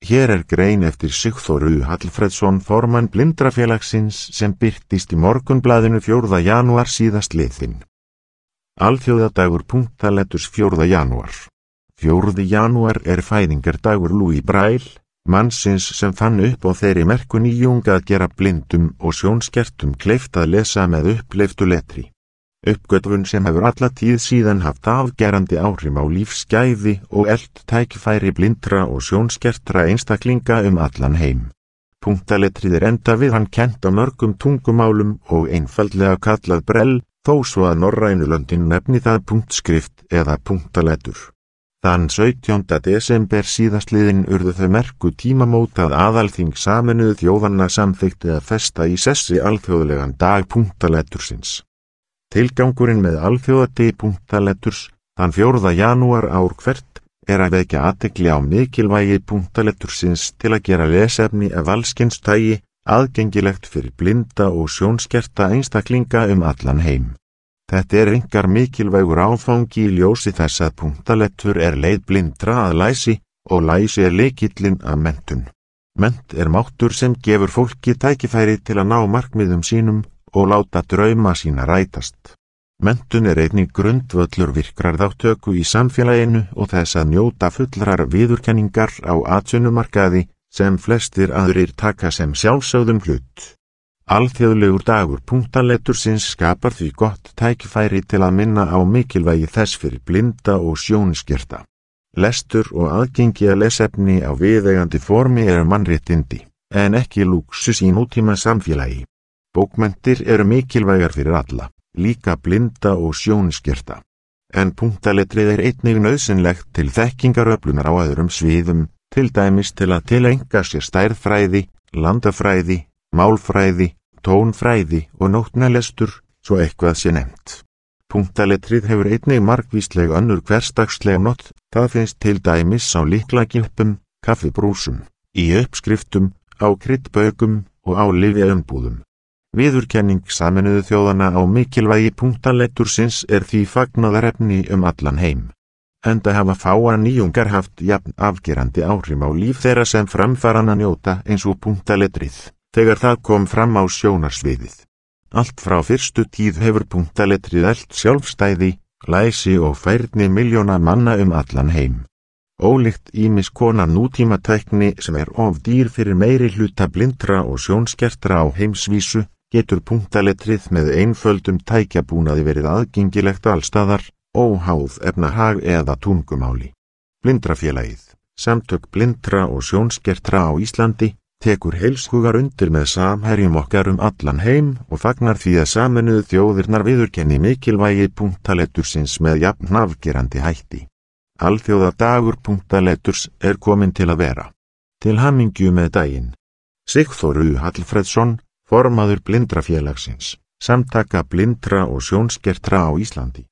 Hér grein eftir Sigþór U. Hallfreðsson, formann Blindrafélagsins, sem birtist í Morgunblaðinu 4. janúar síðastliðinn. Alþjóðadagur punktaletturs 4. janúar. 4. janúar fæðingardagur Louis Braille, mannsins sem fann upp á þeirri merku nýjung að gera blindum og sjónskertum kleift að lesa með uppleiftu letri. Uppgötvun sem hefur alla tíð síðan haft afgerandi áhrif á lífsgæði og eflt tækifæri blindra og sjónskertra einstaklinga allan heim. Punktaletrið enda við hann kennt á mörgum tungumálum og einfaldlega kallað brell, þó svo að norrænu löndin nefni það punktskrift eða punktalettur. Þann 17. desember síðastliðinn urðu þau merku tímamót að aðalþing Sameinuðu þjóðanna samþykkti að festa í sessi alþjóðlegan dag punktalettursins. Tilgangurinn með alþjóðadegi punktaletturs þann 4. janúar ár hvert að vekja athygli á mikilvægi punktalettursins til að gera lesefni af alls kyns tagi aðgengilegt fyrir blinda og sjónskerta einstaklinga allan heim. Þetta einkar mikilvægur áfangi í ljósi þess að punktalettur leið blindra að læsi og læsi lykillinn að menntun. Mennt máttur sem gefur fólki tækifæri til að ná markmiðum sínum og láta drauma sína rætast. Menntun einnig grundvöllur virkrar þátttöku í samfélaginu og þess að njóta fullrar viðurkenningar á atvinnumarkaði sem flestir aðrir taka sem sjálfsögðum hlut. Alþjóðlegur dagur punktalettursins skapar því gott tækifæri til að minna á mikilvægi þess fyrir blinda og sjónskerta. Lestur og aðgengi að lesefni á viðeigandi formi mannréttindi, en ekki lúxus í nútíma samfélagi. Bókmenntir mikilvægar fyrir alla, líka blinda og sjónskerta. En punktaletrið einnig nauðsynlegt til þekkingaröflunar á öðrum sviðum, til dæmis til að tileinka sér stærðfræði, landafræði, málfræði, tónfræði og nótnalestur, svo eitthvað sé nefnt. Punktaletrið hefur einnig margvísleg önnur hversdagsleg not, það finnst til dæmis á lyklakilpum, kaffibrúsum, í uppskriftum, á kryddbaukum og á lyfjaumbúðum. Viðurkenning Sameinuðu þjóðanna á mikilvægi punktalettursins því fagnaðarefni allan heim. Enda hafa fáar nýjungar haft jafn afgerandi áhrif á líf þeirra sem framfaranna njóta eins og punktaletrið, þegar það kom fram á sjónarsviðið. Allt frá fyrstu tíð hefur punktaletrið eflt sjálfstæði, læsi og færni milljóna manna allan heim. Ólíkt ýmis konar nútímatækni sem of dýr fyrir meiri hluta blindra og sjónskertra á heimsvísu, getur punktaletrið með einföldum tækjabúnaði verið aðgengilegt allstaðar, óháð efnahag eða tungumáli. Blindrafélagið, samtök blindra og sjónskertra á Íslandi, tekur heilshugar undir með samherjum okkar allan heim og fagnar því að Sameinuðu þjóðirnar viðurkenni mikilvægi punktalettursins með jafn afgerandi hætti. Alþjóðadagur punktaletturs kominn til að vera. Til hamingju með daginn. Sigþór U. Hallfreðsson, formaður Blindrafélagsins, samtaka blindra og sjónskertra á Íslandi.